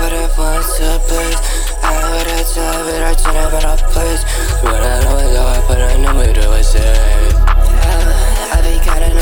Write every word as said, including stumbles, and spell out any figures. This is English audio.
but it wants to place. I would have to but I turn up in a place. When I know it, I put a number to a say. I be kinda